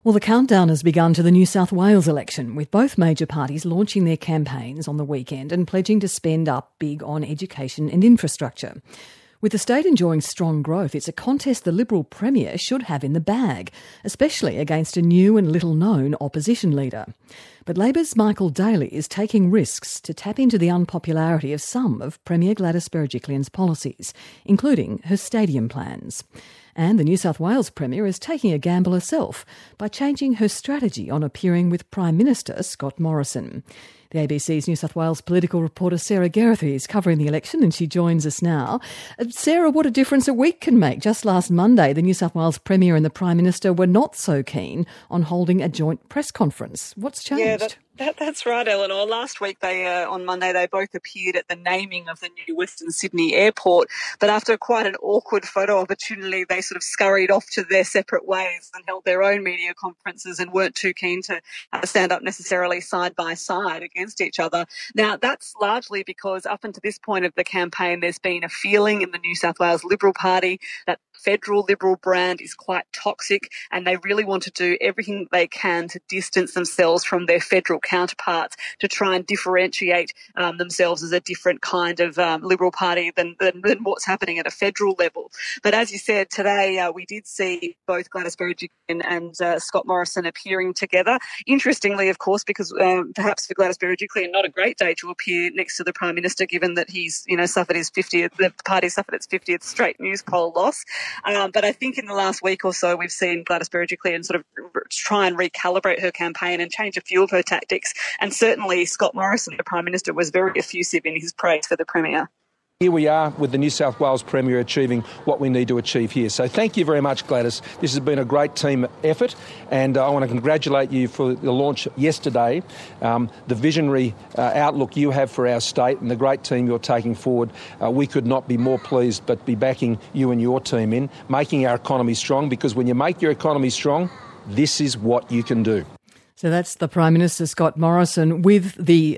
Well, the countdown has begun to the New South Wales election, with both major parties launching their campaigns on the weekend and pledging to spend up big on education and infrastructure. With the state enjoying strong growth, it's a contest the Liberal Premier should have in the bag, especially against a new and little-known opposition leader. But Labor's Michael Daly is taking risks to tap into the unpopularity of some of Premier Gladys Berejiklian's policies, including her stadium plans. And the New South Wales Premier is taking a gamble herself by changing her strategy on appearing with Prime Minister Scott Morrison. The ABC's New South Wales political reporter Sarah Geraghty is covering the election and she joins us now. Sarah, what a difference a week can make. Just last Monday, the New South Wales Premier and the Prime Minister were not so keen on holding a joint press conference. What's changed? That's right, Eleanor. Last week, on Monday, they both appeared at the naming of the new Western Sydney airport. But after quite an awkward photo opportunity, they sort of scurried off to their separate ways and held their own media conferences and weren't too keen to stand up necessarily side by side against each other. Now, that's largely because up until this point of the campaign, there's been a feeling in the New South Wales Liberal Party that federal Liberal brand is quite toxic and they really want to do everything they can to distance themselves from their federal counterparts to try and differentiate themselves as a different kind of Liberal Party than what's happening at a federal level. But as you said, today we did see both Gladys Berejiklian and Scott Morrison appearing together. Interestingly, of course, because perhaps for Gladys Berejiklian, not a great day to appear next to the Prime Minister, given that he's suffered his 50th, the party suffered its 50th straight news poll loss. But I think in the last week or so, we've seen Gladys Berejiklian sort of try and recalibrate her campaign and change a few of her tactics. And certainly Scott Morrison, the Prime Minister, was very effusive in his praise for the Premier. Here we are with the New South Wales Premier achieving what we need to achieve here. So thank you very much, Gladys. This has been a great team effort and I want to congratulate you for the launch yesterday, the visionary outlook you have for our state and the great team you're taking forward. We could not be more pleased but be backing you and your team in making our economy strong, because when you make your economy strong, this is what you can do. So that's the Prime Minister, Scott Morrison, with the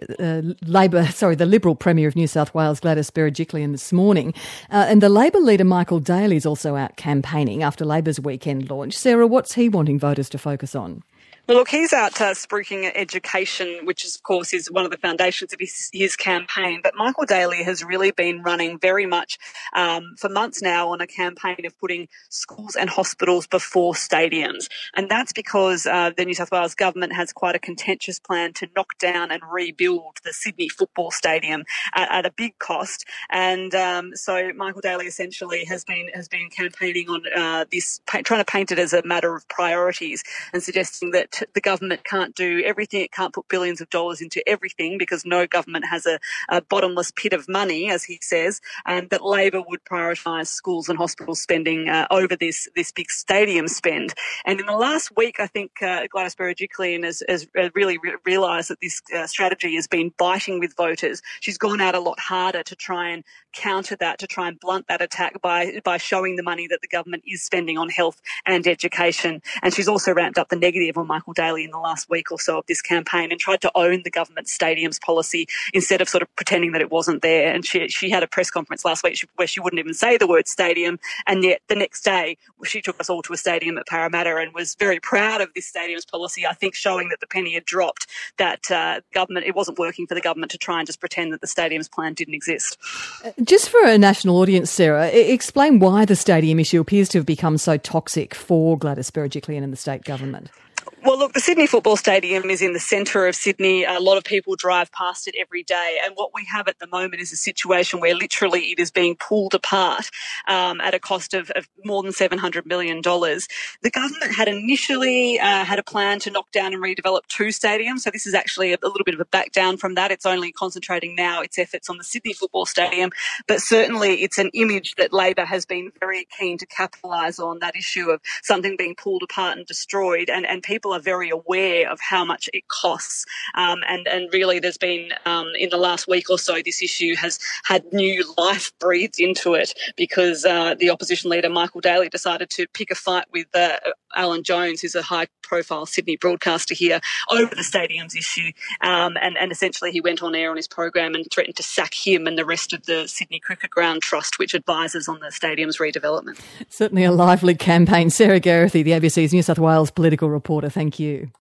the Liberal Premier of New South Wales, Gladys Berejiklian, this morning. And the Labor leader, Michael Daly, is also out campaigning after Labor's weekend launch. Sarah, what's he wanting voters to focus on? Well, look, he's out spruiking education, which of course is one of the foundations of his campaign. But Michael Daly has really been running very much for months now on a campaign of putting schools and hospitals before stadiums. And that's because the New South Wales government has quite a contentious plan to knock down and rebuild the Sydney Football Stadium at a big cost. And so Michael Daly essentially has been campaigning on this, trying to paint it as a matter of priorities and suggesting that the government can't do everything. It can't put billions of dollars into everything because no government has a bottomless pit of money, as he says, and that Labor would prioritise schools and hospital spending over this big stadium spend. And in the last week, I think Gladys Berejiklian has really realised that this strategy has been biting with voters. She's gone out a lot harder to try and counter that, to try and blunt that attack by showing the money that the government is spending on health and education. And she's also ramped up the negative on Michael Daly in the last week or so of this campaign and tried to own the government stadiums policy instead of sort of pretending that it wasn't there. And she had a press conference last week where she wouldn't even say the word stadium, and yet the next day she took us all to a stadium at Parramatta and was very proud of this stadiums policy, I think showing that the penny had dropped, that government, it wasn't working for the government to try and just pretend that the stadiums plan didn't exist. Just for a national audience, Sarah, explain why the stadium issue appears to have become so toxic for Gladys Berejiklian and the state government. Well, look, the Sydney Football Stadium is in the centre of Sydney. A lot of people drive past it every day. And what we have at the moment is a situation where literally it is being pulled apart at a cost of more than $700 million. The government had initially had a plan to knock down and redevelop two stadiums. So this is actually a little bit of a back down from that. It's only concentrating now its efforts on the Sydney Football Stadium. But certainly it's an image that Labor has been very keen to capitalise on, that issue of something being pulled apart and destroyed. And people people are very aware of how much it costs. And really there's been, in the last week or so, this issue has had new life breathed into it because the opposition leader, Michael Daly, decided to pick a fight with Alan Jones, who's a high-profile Sydney broadcaster here, over the stadium's issue. And essentially he went on air on his program and threatened to sack him and the rest of the Sydney Cricket Ground Trust, which advises on the stadium's redevelopment. Certainly a lively campaign. Sarah Geraghty, the ABC's New South Wales political reporter, thank you.